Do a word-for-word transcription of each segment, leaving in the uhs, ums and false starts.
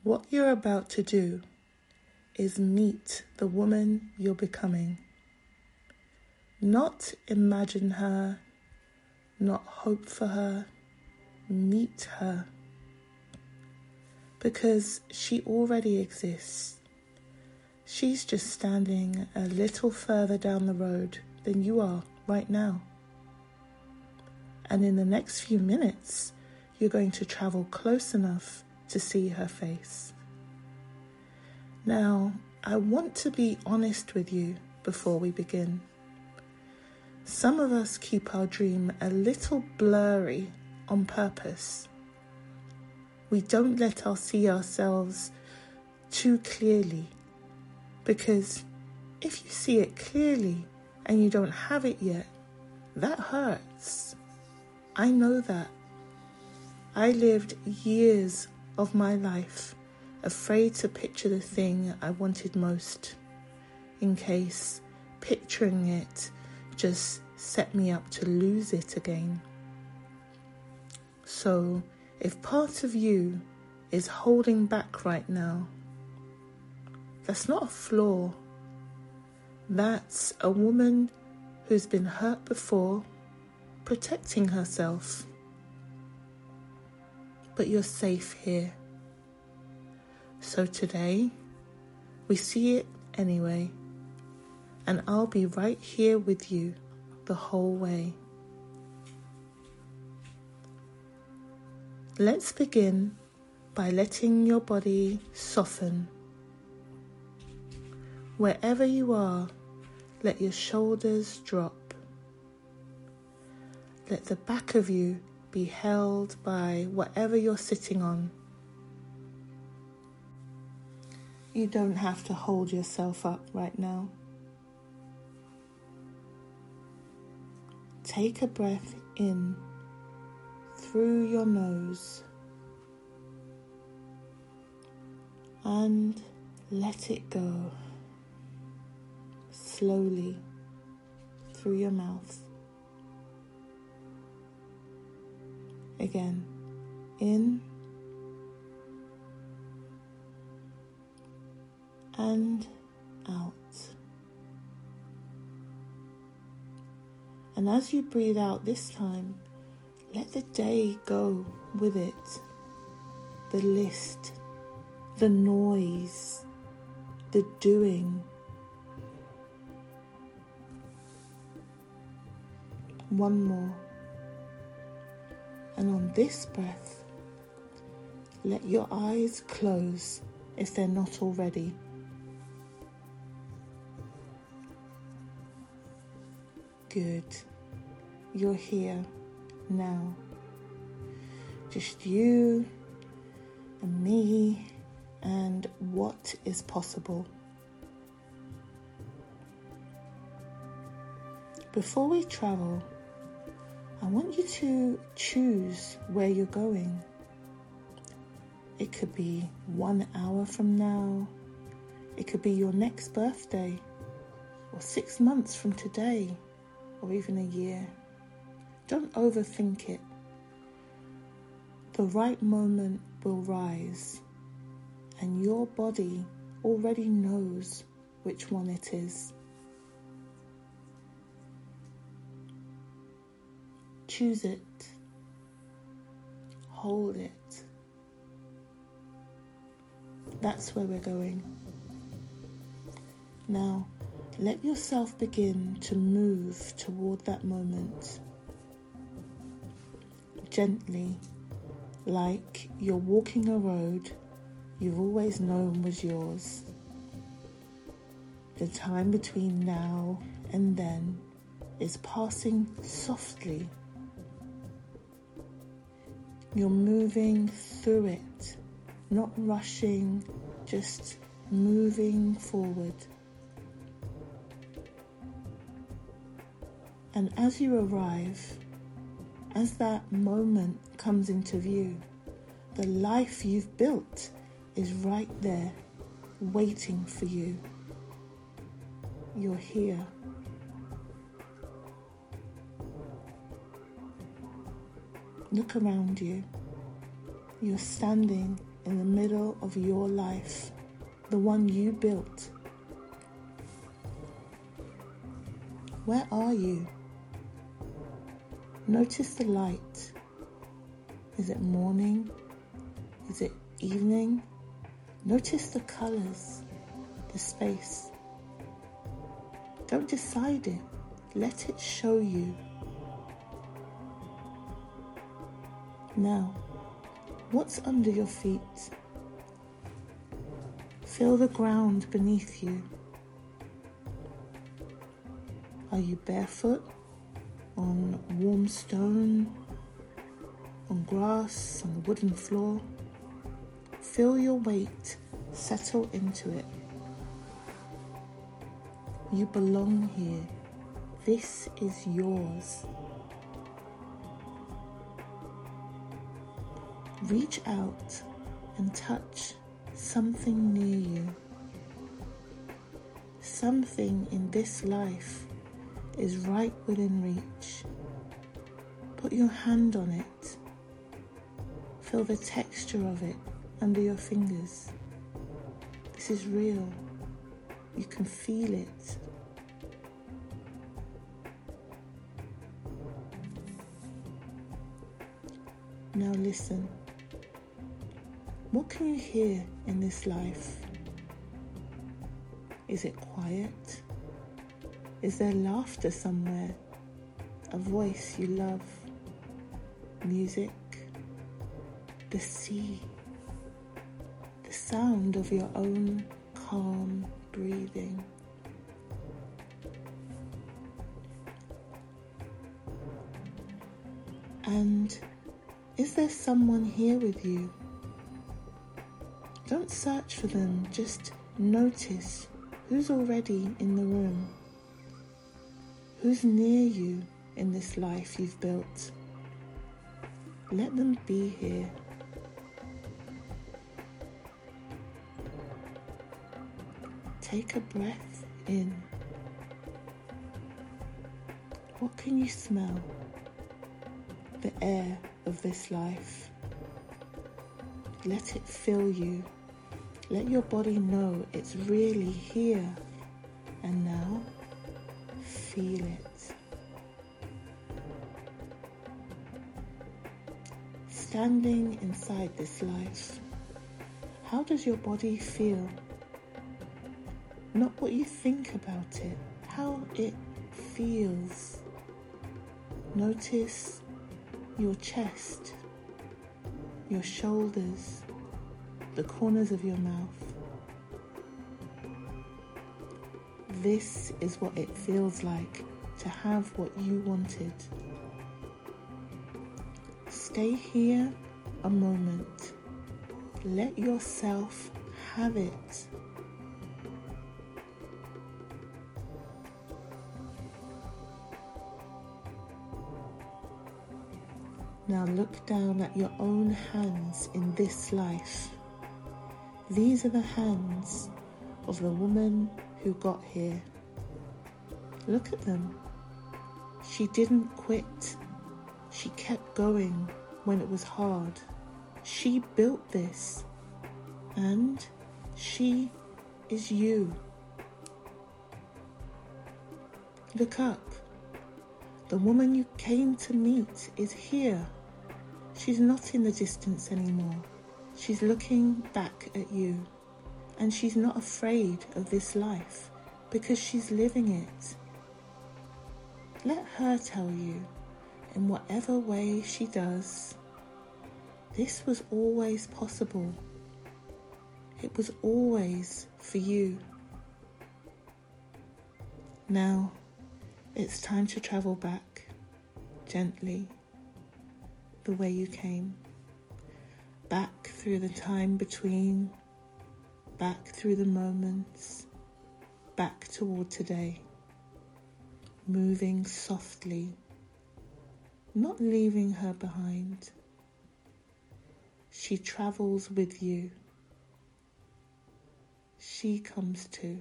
What you're about to do is meet the woman you're becoming. Not imagine her, not hope for her, meet her. Because she already exists. She's just standing a little further down the road than you are right now. And in the next few minutes, you're going to travel close enough to see her face. Now, I want to be honest with you before we begin. Some of us keep our dream a little blurry on purpose. We don't let us see ourselves too clearly, because if you see it clearly and you don't have it yet, that hurts. I know that. I lived years of my life afraid to picture the thing I wanted most, in case picturing it just set me up to lose it again. So, if part of you is holding back right now, that's not a flaw. That's a woman who's been hurt before, protecting herself. But you're safe here. So today, we see it anyway, and I'll be right here with you the whole way. Let's begin by letting your body soften. Wherever you are, let your shoulders drop. Let the back of you be held by whatever you're sitting on. You don't have to hold yourself up right now. Take a breath in through your nose and let it go slowly through your mouth. Again, in and out. And as you breathe out this time, let the day go with it. The list, the noise, the doing. One more. And on this breath, let your eyes close if they're not already. Good. You're here now. Just you and me and what is possible. Before we travel, I want you to choose where you're going. It could be one hour from now. It could be your next birthday, or six months from today, or even a year. Don't overthink it. The right moment will rise, and your body already knows which one it is. Choose it. Hold it. That's where we're going. Now, let yourself begin to move toward that moment. Gently, like you're walking a road you've always known was yours. The time between now and then is passing softly. You're moving through it, not rushing, just moving forward. And as you arrive, as that moment comes into view, the life you've built is right there, waiting for you. You're here. Look around you. You're standing in the middle of your life, the one you built. Where are you? Notice the light. Is it morning? Is it evening? Notice the colors, the space. Don't decide it. Let it show you. Now, what's under your feet? Feel the ground beneath you. Are you barefoot, on warm stone, on grass, on the wooden floor? Feel your weight settle into it. You belong here. This is yours. Reach out and touch something near you. Something in this life is right within reach. Put your hand on it. Feel the texture of it under your fingers. This is real. You can feel it. Now listen. What can you hear in this life? Is it quiet? Is there laughter somewhere? A voice you love? Music? The sea? The sound of your own calm breathing? And is there someone here with you? Don't search for them, just notice who's already in the room. Who's near you in this life you've built? Let them be here. Take a breath in. What can you smell? The air of this life. Let it fill you. Let your body know it's really here. And now, feel it. Standing inside this life, how does your body feel? Not what you think about it, how it feels. Notice your chest, your shoulders, the corners of your mouth. This is what it feels like to have what you wanted. Stay here a moment. Let yourself have it. Now look down at your own hands in this life. These are the hands of the woman who got here. Look at them. She didn't quit. She kept going when it was hard. She built this. And she is you. Look up. The woman you came to meet is here. She's not in the distance anymore. She's looking back at you. And she's not afraid of this life because she's living it. Let her tell you, in whatever way she does, this was always possible. It was always for you. Now, it's time to travel back, gently, the way you came. Back through the time between, back through the moments, back toward today. Moving softly, not leaving her behind. She travels with you. She comes too.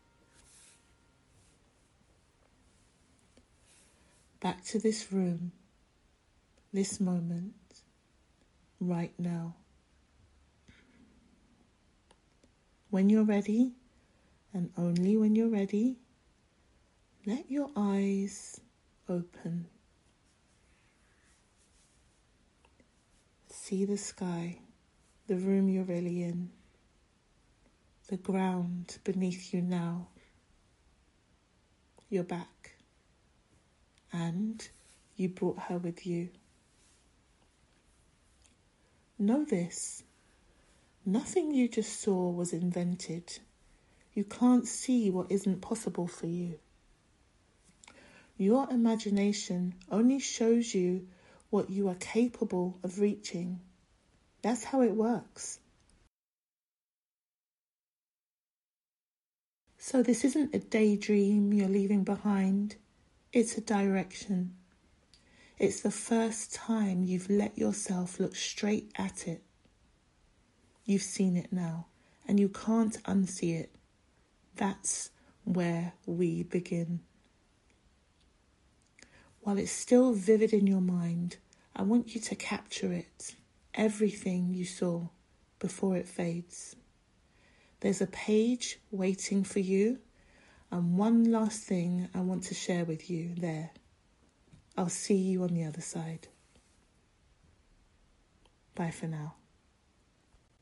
Back to this room, this moment, right now. When you're ready, and only when you're ready, let your eyes open. See the sky, the room you're really in, the ground beneath you now, your back, and you brought her with you. Know this, nothing you just saw was invented. You can't see what isn't possible for you. Your imagination only shows you what you are capable of reaching. That's how it works. So this isn't a daydream you're leaving behind. It's a direction. It's the first time you've let yourself look straight at it. You've seen it now, and you can't unsee it. That's where we begin. While it's still vivid in your mind, I want you to capture it, everything you saw, before it fades. There's a page waiting for you, and one last thing I want to share with you there. I'll see you on the other side. Bye for now.